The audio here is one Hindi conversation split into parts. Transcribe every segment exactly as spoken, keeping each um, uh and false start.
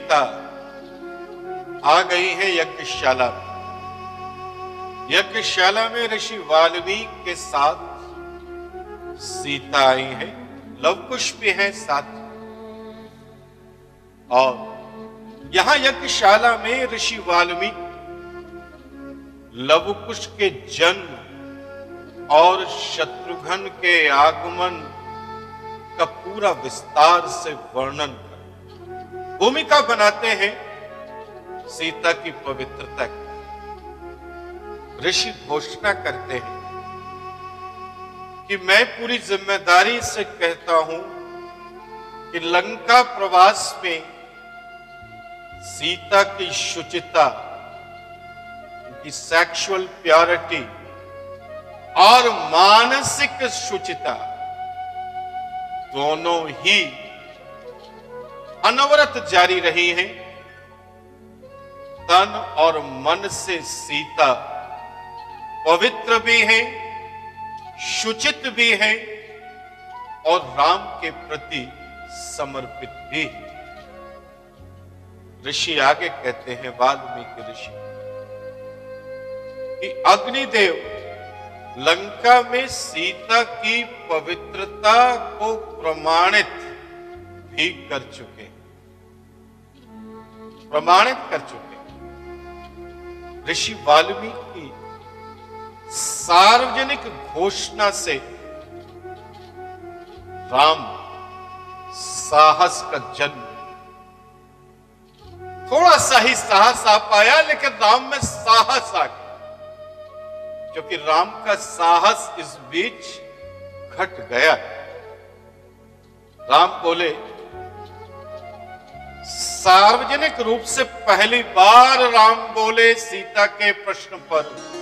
सीता आ गई है यज्ञशाला में। यज्ञशाला में ऋषि वाल्मीकि के साथ सीता आई है, लवकुश भी है साथ। और यहां यज्ञशाला में ऋषि वाल्मीकि लवकुश के जन्म और शत्रुघ्न के आगमन का पूरा विस्तार से वर्णन कर भूमिका बनाते हैं सीता की पवित्रता की। ऋषि घोषणा करते हैं कि मैं पूरी जिम्मेदारी से कहता हूं कि लंका प्रवास में सीता की शुचिता, की सेक्सुअल प्योरिटी और मानसिक शुचिता दोनों ही अनवरत जारी रही हैं। तन और मन से सीता पवित्र भी है, शुचित भी है और राम के प्रति समर्पित भी है। ऋषि आगे कहते हैं, वाल्मीकि ऋषि, कि अग्निदेव लंका में सीता की पवित्रता को प्रमाणित भी कर चुके, प्रमाणित कर चुके। ऋषि वाल्मीकि सार्वजनिक घोषणा से राम साहस का जन्म, थोड़ा सा ही साहस आ पाया लेकिन राम में साहस आ गया, क्योंकि राम का साहस इस बीच घट गया। राम बोले, सार्वजनिक रूप से पहली बार राम बोले सीता के प्रश्न पर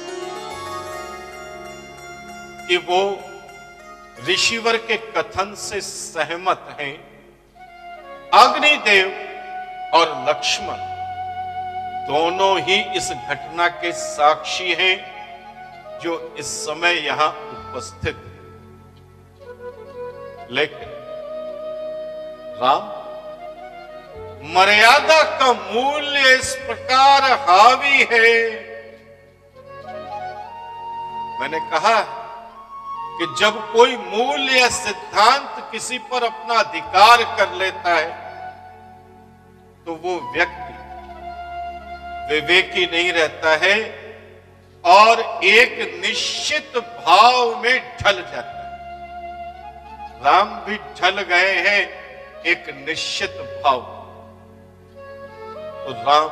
कि वो ऋषिवर के कथन से सहमत हैं। अग्निदेव और लक्ष्मण दोनों ही इस घटना के साक्षी हैं जो इस समय यहां उपस्थित है। लेकिन राम, मर्यादा का मूल्य इस प्रकार हावी है। मैंने कहा कि जब कोई मूल्य या सिद्धांत किसी पर अपना अधिकार कर लेता है तो वो व्यक्ति विवेकी नहीं रहता है और एक निश्चित भाव में ढल जाता है। राम भी ढल गए हैं एक निश्चित भाव। तो राम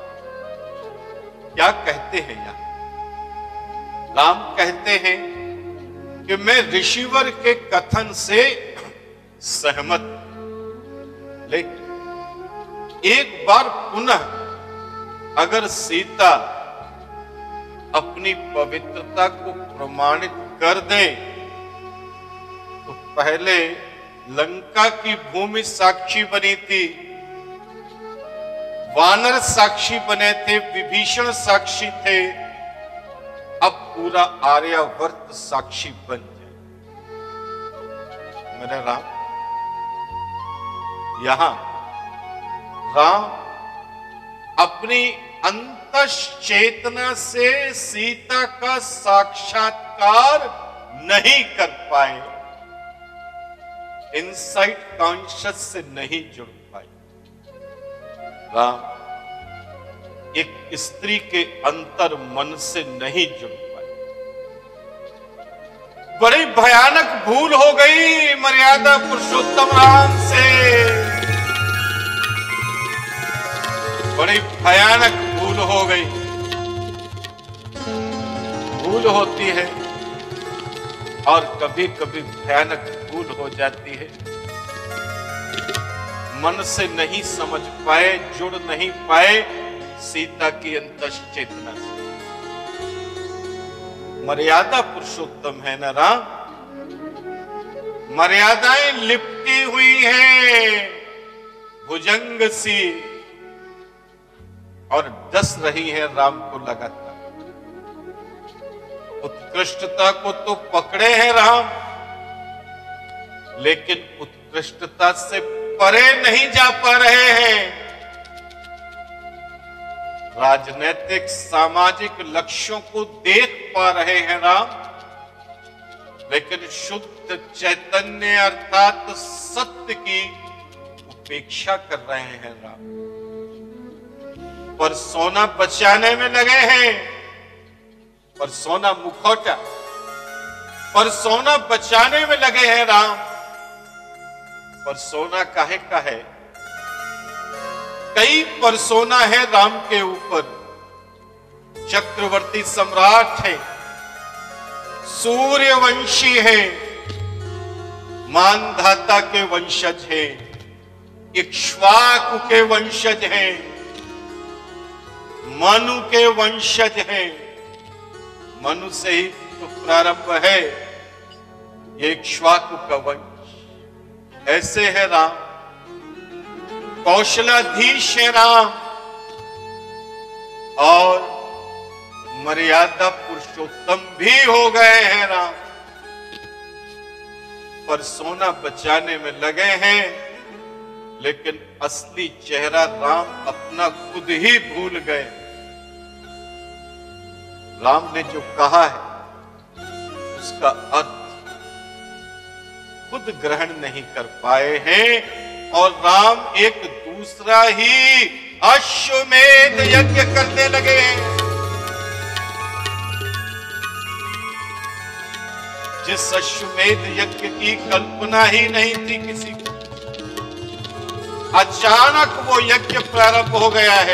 क्या कहते हैं यहां? राम कहते हैं कि मैं ऋषिवर के कथन से सहमत, लेकिन एक बार पुनः अगर सीता अपनी पवित्रता को प्रमाणित कर दे तो पहले लंका की भूमि साक्षी बनी थी, वानर साक्षी बने थे, विभीषण साक्षी थे, अब पूरा आर्यावर्त साक्षी बन जाए। मेरा राम, यहां राम अपनी अंतश्चेतना से सीता का साक्षात्कार नहीं कर पाए, इनसाइट कॉन्शियस से नहीं जुड़ पाए। राम एक स्त्री के अंतर मन से नहीं जुड़ पाए। बड़ी भयानक भूल हो गई मर्यादा पुरुषोत्तम राम से, बड़ी भयानक भूल हो गई। भूल होती है और कभी कभी भयानक भूल हो जाती है। मन से नहीं समझ पाए, जुड़ नहीं पाए सीता की अंतश्चेतना से। मर्यादा पुरुषोत्तम है ना राम, मर्यादाएं लिपटी हुई हैं भुजंग सी और डस रही है राम को लगातार। उत्कृष्टता को तो पकड़े हैं राम, लेकिन उत्कृष्टता से परे नहीं जा पा रहे हैं। राजनीतिक सामाजिक लक्ष्यों को देख पा रहे हैं राम, लेकिन शुद्ध चैतन्य अर्थात सत्य की उपेक्षा कर रहे हैं राम। पर सोना बचाने में लगे हैं, पर सोना मुखौटा, पर सोना बचाने में लगे हैं राम। पर सोना काहे का है? कई परसोना है राम के ऊपर। चक्रवर्ती सम्राट है, सूर्यवंशी है, मानधाता के वंशज है, इक्ष्वाकु के वंशज है, मनु के वंशज है। मनु से ही तो प्रारंभ है ये इक्ष्वाकु का वंश। ऐसे है राम, कौशलाधीश है राम और मर्यादा पुरुषोत्तम भी हो गए हैं राम। पर सोना बचाने में लगे हैं, लेकिन असली चेहरा राम अपना खुद ही भूल गए। राम ने जो कहा है उसका अर्थ खुद ग्रहण नहीं कर पाए हैं और राम एक दूसरा ही अश्वमेध यज्ञ करने लगे हैं, जिस अश्वमेध यज्ञ की कल्पना ही नहीं थी किसी को। अचानक वो यज्ञ प्रारंभ हो गया है।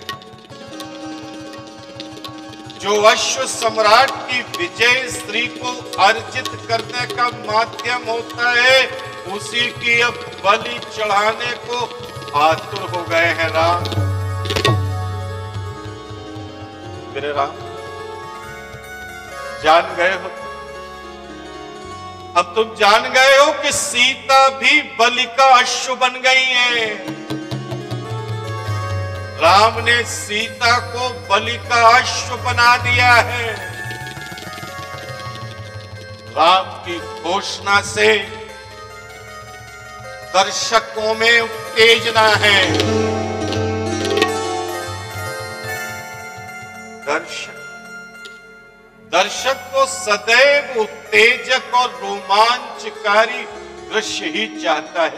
जो अश्व सम्राट की विजय स्त्री को अर्जित करने का माध्यम होता है, उसी की अब बलि चढ़ाने को आतुर हो गए हैं राम। मेरे राम जान गए हो, अब तुम जान गए हो कि सीता भी बलि का अश्व बन गई है। राम ने सीता को बलि का अश्व बना दिया है। राम की घोषणा से दर्शकों में उत्तेजना है। दर्शक दर्शक को सदैव उत्तेजक और रोमांचकारी दृश्य ही चाहता है,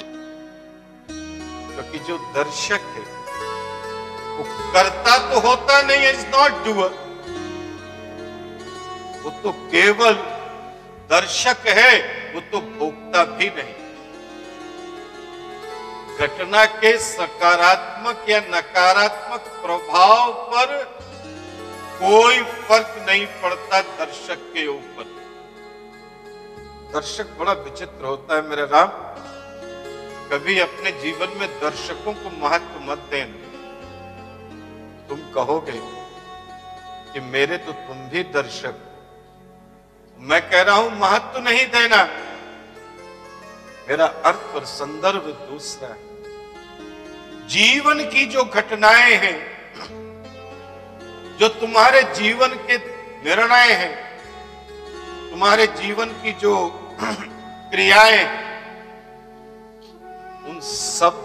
क्योंकि जो दर्शक है वो करता तो होता नहीं, इज नॉट डूअर। वो तो केवल दर्शक है, वो तो भोक्ता भी नहीं। घटना के सकारात्मक या नकारात्मक प्रभाव पर कोई फर्क नहीं पड़ता दर्शक के ऊपर। दर्शक बड़ा विचित्र होता है मेरे राम। कभी अपने जीवन में दर्शकों को महत्व मत देना। तुम कहोगे कि मेरे तो तुम भी दर्शक, मैं कह रहा हूं महत्व नहीं देना। मेरा अर्थ और संदर्भ दूसरा है। जीवन की जो घटनाएं हैं, जो तुम्हारे जीवन के निर्णय हैं, तुम्हारे जीवन की जो क्रियाएं, उन सब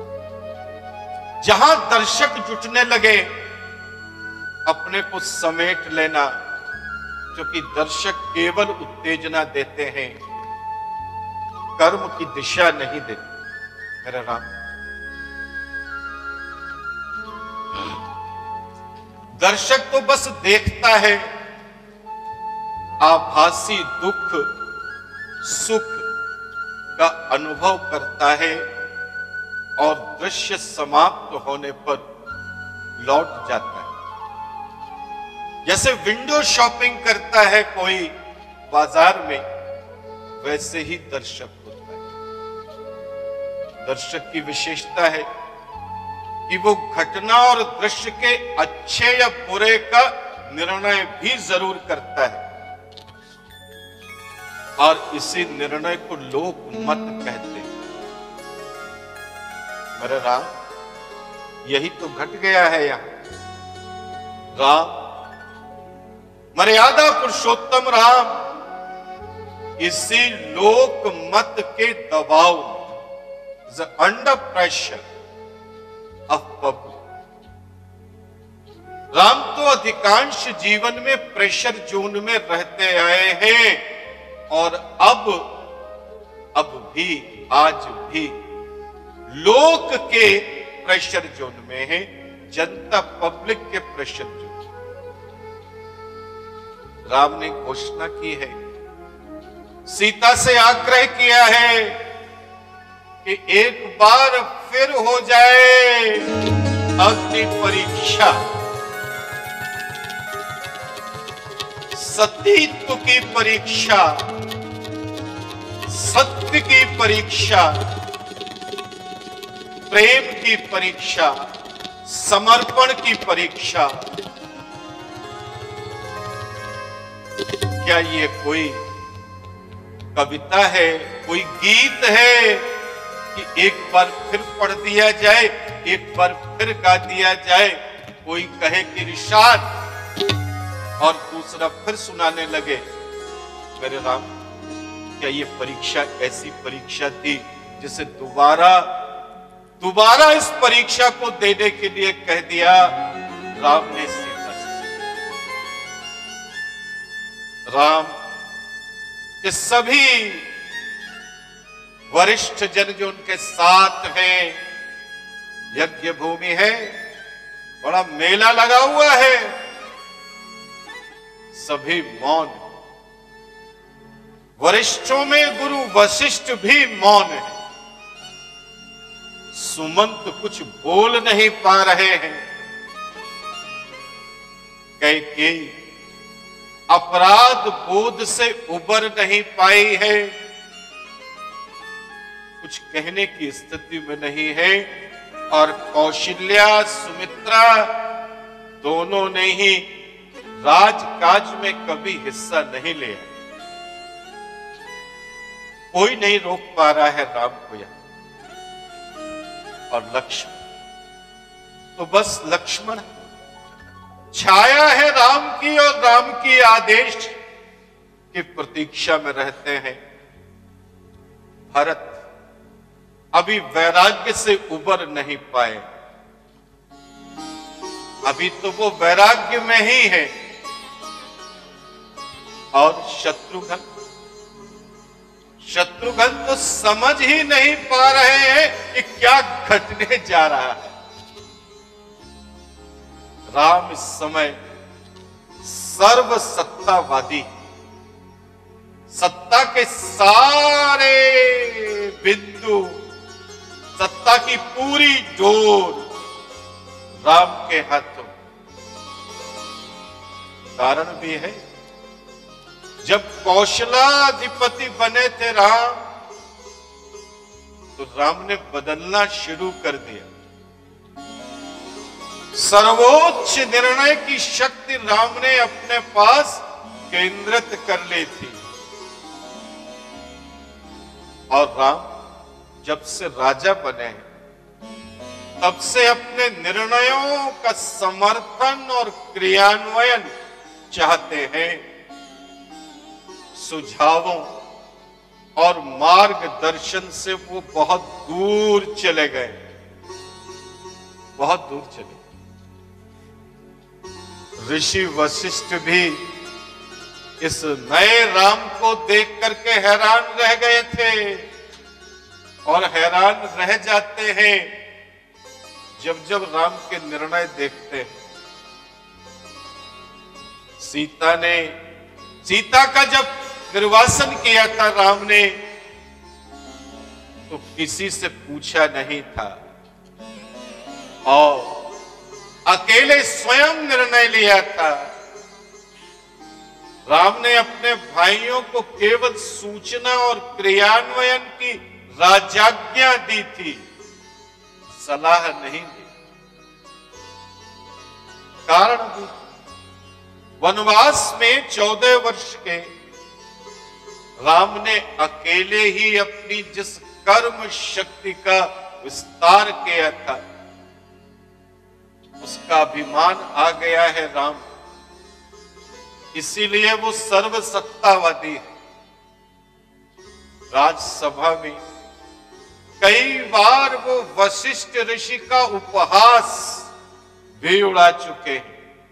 जहां दर्शक जुटने लगे, अपने को समेट लेना, क्योंकि दर्शक केवल उत्तेजना देते हैं, कर्म की दिशा नहीं देते मेरे राम। दर्शक तो बस देखता है, आभासी दुख सुख का अनुभव करता है और दृश्य समाप्त होने पर लौट जाता है। जैसे विंडो शॉपिंग करता है कोई बाजार में, वैसे ही दर्शक होता है। दर्शक की विशेषता है कि वो घटना और दृश्य के अच्छे या बुरे का निर्णय भी जरूर करता है, और इसी निर्णय को लोक मत कहते हैं। मेरे राम, यही तो घट गया है यहां। राम मर्यादा पुरुषोत्तम राम इसी लोक मत के दबाव में, under pressure of public, Ram तो अधिकांश जीवन में प्रेशर जोन में रहते आए हैं और अब अब भी आज भी लोक के प्रेशर जोन में है, जनता पब्लिक के प्रेशर जोन। राम ने घोषणा की है, सीता से आग्रह किया है कि एक बार फिर हो जाए अग्नि परीक्षा, सतीत्व की परीक्षा, सत्य की परीक्षा, प्रेम की परीक्षा, समर्पण की परीक्षा। क्या ये कोई कविता है, कोई गीत है कि एक बार फिर पढ़ दिया जाए, एक बार फिर गा दिया जाए, कोई कहे कि इरशाद और दूसरा फिर सुनाने लगे मेरे राम? क्या ये परीक्षा ऐसी परीक्षा थी जिसे दोबारा दोबारा इस परीक्षा को देने के लिए कह दिया राम ने सीता से? राम के सभी वरिष्ठ जन जो उनके साथ हैं, यज्ञ भूमि है, बड़ा मेला लगा हुआ है, सभी मौन। वरिष्ठों में गुरु वशिष्ठ भी मौन है, सुमंत कुछ बोल नहीं पा रहे हैं। कैकेयी अपराध बोध से उबर नहीं पाई है, कुछ कहने की स्थिति में नहीं है, और कौशल्या सुमित्रा दोनों ने ही राजकाज में कभी हिस्सा नहीं लिया। कोई नहीं रोक पा रहा है राम को यहां। और लक्ष्मण तो बस लक्ष्मण छाया है राम की, और राम की आदेश की प्रतीक्षा में रहते हैं। भरत अभी वैराग्य से उबर नहीं पाए, अभी तो वो वैराग्य में ही है। और शत्रुघ्न शत्रुघ्न तो समझ ही नहीं पा रहे हैं कि क्या घटने जा रहा है। राम इस समय सर्व सत्तावादी, सत्ता के सारे बिंदु, सत्ता की पूरी डोर राम के हाथों। कारण भी है, जब कौशलाधिपति बने थे राम, तो राम ने बदलना शुरू कर दिया। सर्वोच्च निर्णय की शक्ति राम ने अपने पास केंद्रित कर ली थी। और राम जब से राजा बने हैं, तब से अपने निर्णयों का समर्थन और क्रियान्वयन चाहते हैं। सुझावों और मार्गदर्शन से वो बहुत दूर चले गए, बहुत दूर चले। ऋषि वशिष्ठ भी इस नए राम को देख करके हैरान रह गए थे, और हैरान रह जाते हैं जब जब राम के निर्णय देखते हैं। सीता ने सीता का जब निर्वासन किया था राम ने, तो किसी से पूछा नहीं था, और अकेले स्वयं निर्णय लिया था। राम ने अपने भाइयों को केवल सूचना और क्रियान्वयन की राजाज्ञा दी थी, सलाह नहीं दी। कारण भी, वनवास में चौदह वर्ष के राम ने अकेले ही अपनी जिस कर्म शक्ति का विस्तार किया था, उसका अभिमान आ गया है राम, इसीलिए वो सर्वसत्तावादी है। राजसभा में कई बार वो वशिष्ठ ऋषि का उपहास भी उड़ा चुके हैं।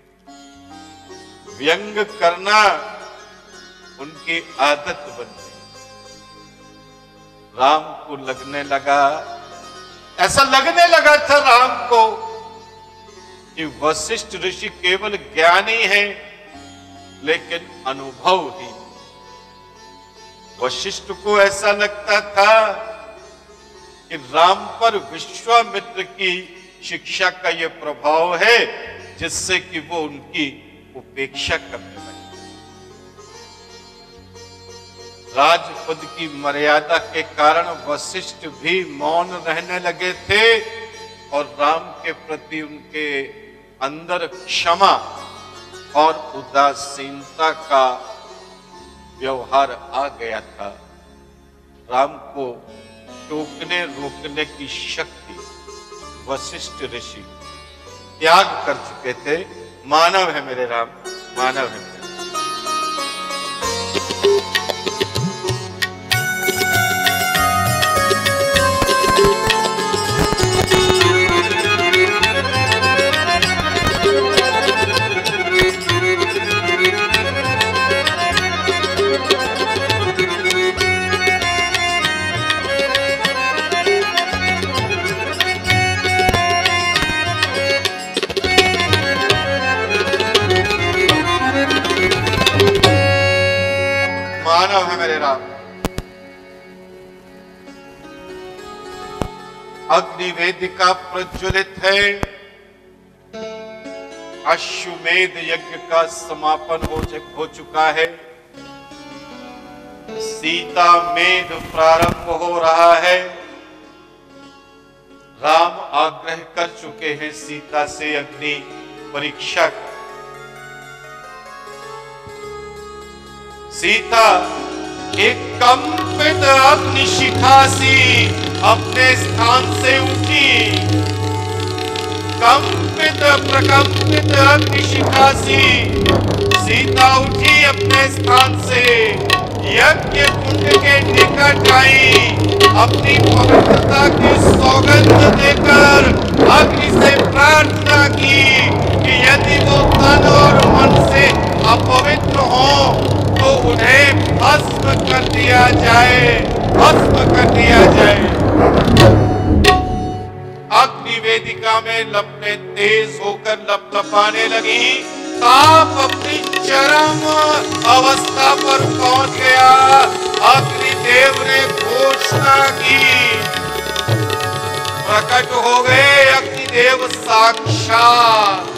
व्यंग करना उनकी आदत बन गई। राम को लगने लगा, ऐसा लगने लगा था राम को कि वशिष्ठ ऋषि केवल ज्ञानी है लेकिन अनुभव ही। वशिष्ठ को ऐसा लगता था कि राम पर विश्वामित्र की शिक्षा का यह प्रभाव है जिससे कि वो उनकी उपेक्षा करने लगे। राजपद की मर्यादा के कारण वशिष्ठ भी मौन रहने लगे थे और राम के प्रति उनके अंदर क्षमा और उदासीनता का व्यवहार आ गया था। राम को टोकने रोकने की शक्ति वशिष्ठ ऋषि त्याग कर चुके थे। मानव है मेरे राम, मानव है मेरे। मानव है मेरे राम। अग्निवेदिका प्रज्वलित है। अश्वमेध यज्ञ का समापन हो, हो चुका है। सीता मेध प्रारंभ हो रहा है। राम आग्रह कर चुके हैं सीता से अग्नि परीक्षा। सीता एक कंपित अग्निशिखा सी अपने स्थान से उठी। कंपित प्रकंपित अग्निशिखा सी सीता उठी अपने स्थान से। यज्ञ कुंड के निकट आई। अपनी पवित्रता की सौगंध देकर अग्नि से प्रार्थना की कि यदि वो तन और मन से अपवित्र हो तो उन्हें भस्म कर दिया जाए, भस्म कर दिया जाए। अग्नि वेदिका में लपटें तेज होकर लपलपाने लगी। ताप अपनी चरम अवस्था पर पहुंच गया। अग्निदेव ने घोषणा की। प्रकट हो गए अग्निदेव साक्षात,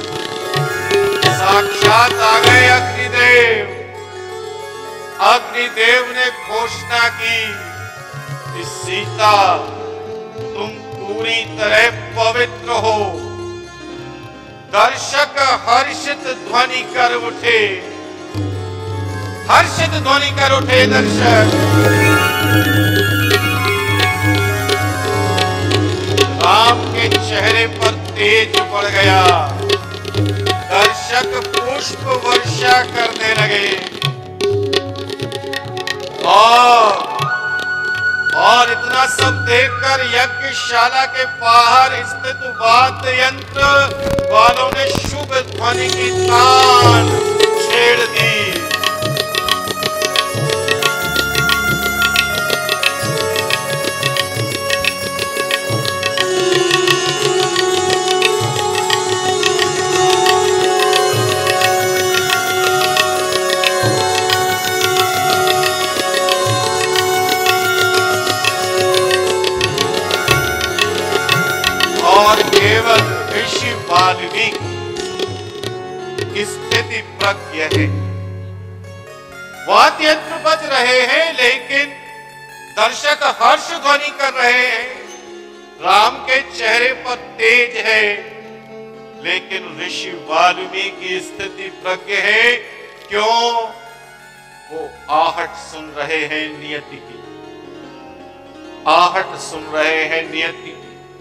साक्षात आ गए अग्निदेव। अग्निदेव ने घोषणा की कि सीता तुम पूरी तरह पवित्र हो। दर्शक हर्षित ध्वनि कर उठे, हर्षित ध्वनि कर उठे दर्शक। राम के चेहरे पर तेज बढ़ गया। दर्शक पुष्प वर्षा करने लगे और और इतना सब देखकर यज्ञशाला के बाहर स्थित वाद्य यंत्र वालों ने शुभ ध्वनि की तान छेड़ दी। और केवल ऋषि वाल्मीकि स्थिति प्रज्ञ है। वाद्य यंत्र बज रहे हैं लेकिन दर्शक हर्ष ध्वनि कर रहे हैं। राम के चेहरे पर तेज है लेकिन ऋषि वाल्मीकि स्थिति प्रज्ञ है। क्यों? वो आहट सुन रहे हैं नियति की, आहट सुन रहे हैं नियति की।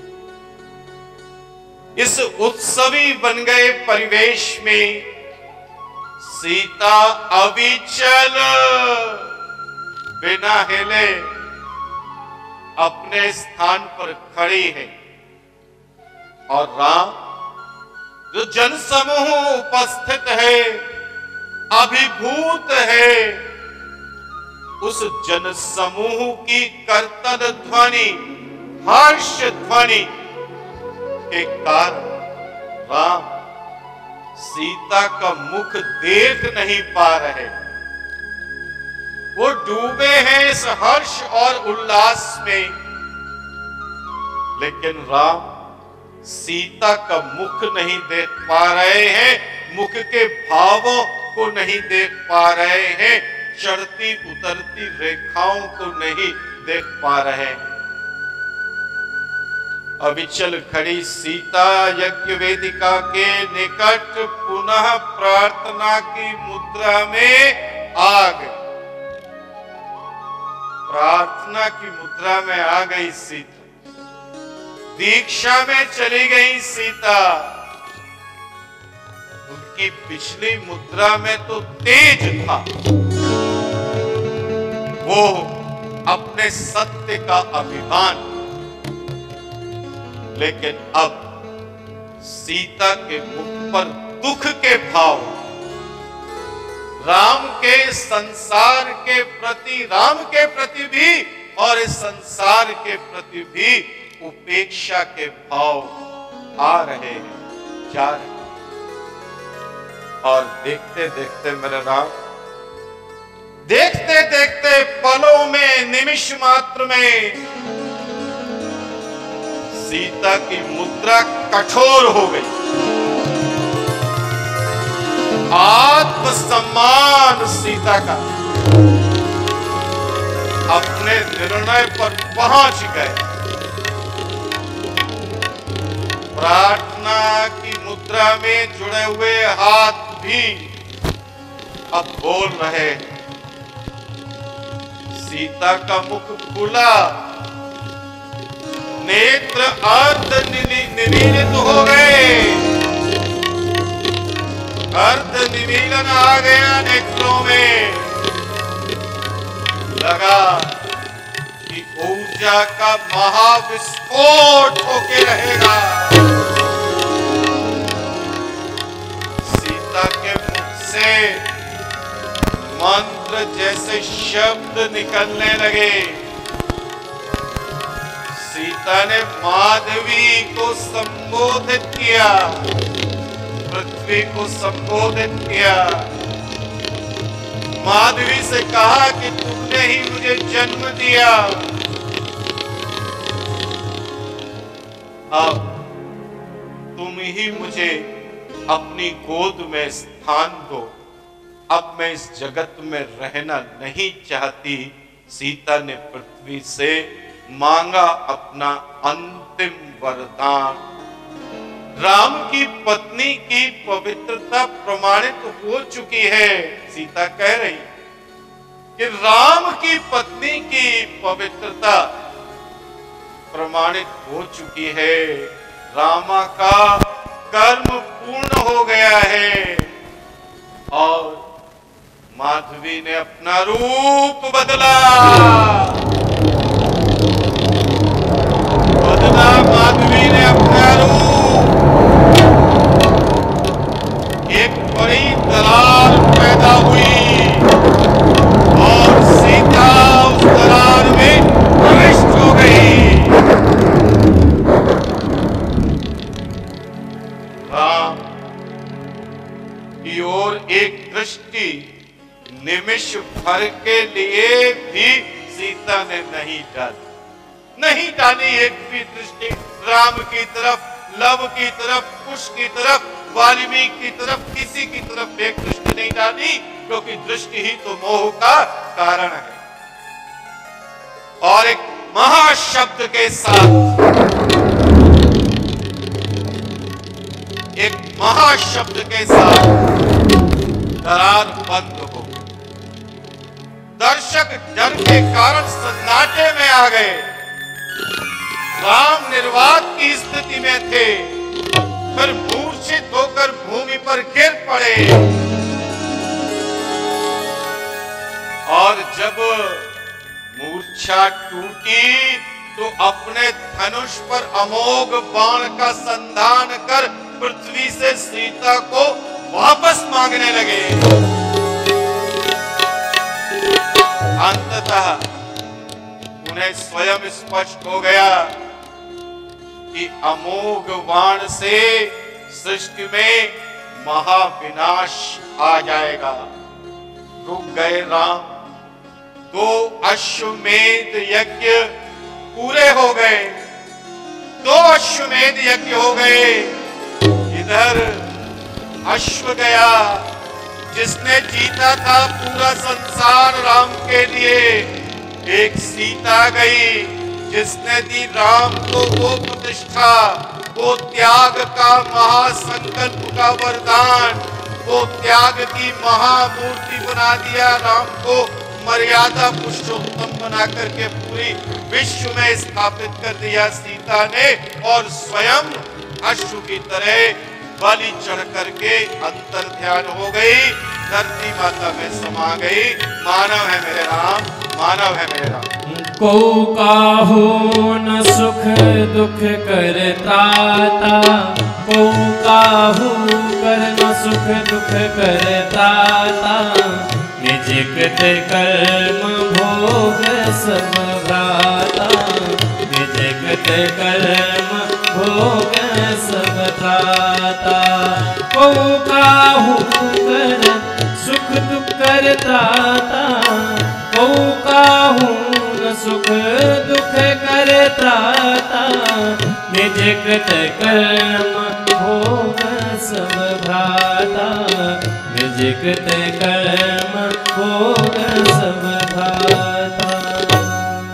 इस उत्सवी बन गए परिवेश में सीता अविचल बिना हिले अपने स्थान पर खड़ी है और राम जो जनसमूह उपस्थित है अभिभूत है उस जन समूह की कर्तन ध्वनि, हर्ष ध्वनि के कारण राम सीता का मुख देख नहीं पा रहे। वो डूबे हैं इस हर्ष और उल्लास में, लेकिन राम सीता का मुख नहीं देख पा रहे हैं, मुख के भावों को नहीं देख पा रहे हैं, चढ़ती उतरती रेखाओं को नहीं देख पा रहे हैं। अविचल खड़ी सीता यज्ञ वेदिका के निकट पुनः प्रार्थना की मुद्रा में आ गई। प्रार्थना की मुद्रा में आ गई सीता, दीक्षा में चली गई सीता। उनकी पिछली मुद्रा में तो तेज था, वो अपने सत्य का अभिमान, लेकिन अब सीता के मुख पर दुख के भाव, राम के संसार के प्रति, राम के प्रति भी और इस संसार के प्रति भी उपेक्षा के भाव आ रहे हैं, जा रहे हैं। और देखते देखते मेरे राम, देखते देखते पलों में, निमिष मात्र में सीता की मुद्रा कठोर हो गई। आत्मसम्मान सीता का अपने निर्णय पर पहुंच गए। प्रार्थना की मुद्रा में जुड़े हुए हाथ भी अब बोल रहे। सीता का मुख खुला, नेत्र अर्ध निमीलित हो गए, अर्ध निमीलन आ गया नेत्रों में। लगा कि ऊर्जा का महाविस्फोट होके रहेगा। सीता के मुख से मंत्र जैसे शब्द निकलने लगे। सीता ने माधवी को संबोधित किया, पृथ्वी को संबोधित किया। माधवी से कहा कि तुमने ही मुझे जन्म दिया, अब तुम ही मुझे अपनी गोद में स्थान दो। अब मैं इस जगत में रहना नहीं चाहती। सीता ने पृथ्वी से मांगा अपना अंतिम वरदान। राम की पत्नी की पवित्रता प्रमाणित हो चुकी है। सीता कह रही कि राम की पत्नी की पवित्रता प्रमाणित हो चुकी है, रामा का कर्म पूर्ण हो गया है। और माधवी ने अपना रूप बदला, बदला माधवी ने अपना रूप। एक बड़ी दरार पैदा हुई और सीता उस दरार में प्रविष्ट हो गई। राम की ओर एक दृष्टि निमिष भर के लिए भी सीता ने नहीं डाली, नहीं डाली एक भी दृष्टि राम की तरफ, लव की तरफ, कुश की तरफ, वाल्मीकि की तरफ, किसी की तरफ एक दृष्टि नहीं डाली, क्योंकि दृष्टि ही तो मोह का कारण है। और एक महाशब्द के साथ, एक महाशब्द के साथ दरार बंद हो। दर्शक डर के कारण सन्नाटे में आ गए। राम निर्वात की स्थिति में थे, फिर मूर्छित होकर भूमि पर गिर पड़े। और जब मूर्छा टूटी तो अपने धनुष पर अमोघ बाण का संधान कर पृथ्वी से सीता को वापस मांगने लगे। अंततः उन्हें स्वयं स्पष्ट हो गया कि अमोघ वाण से सृष्टि में महाविनाश आ जाएगा। रुक गए राम। दो अश्वमेध यज्ञ पूरे हो गए, दो अश्वमेध यज्ञ हो गए। इधर अश्व गया जिसने जीता था पूरा संसार राम के लिए, एक सीता गई जिसने दी राम को वो प्रतिष्ठा, वो त्याग का महासंकल्प का वरदान, वो त्याग की महामूर्ति बना दिया राम को, मर्यादा पुरुषोत्तम बना करके पूरी विश्व में स्थापित कर दिया सीता ने, और स्वयं अश्व की तरह बलि चढ़ करके अंतर ध्यान हो गई, धरती माता में समा गई। मानव है मेरे राम, मानव है मेरे राम। को काहू न सुख दुख करताता, को काहू कर न सुख दुख करताता, निजिकत कर्म भोग सब भ्राता, निजिकत कर्म भोग सब भ्राता। को काहू कर सुख दुख करताता, को काहू सुख दुख करताता, निजिकत कर्म भोग सब भ्राता, निजिकत कर्म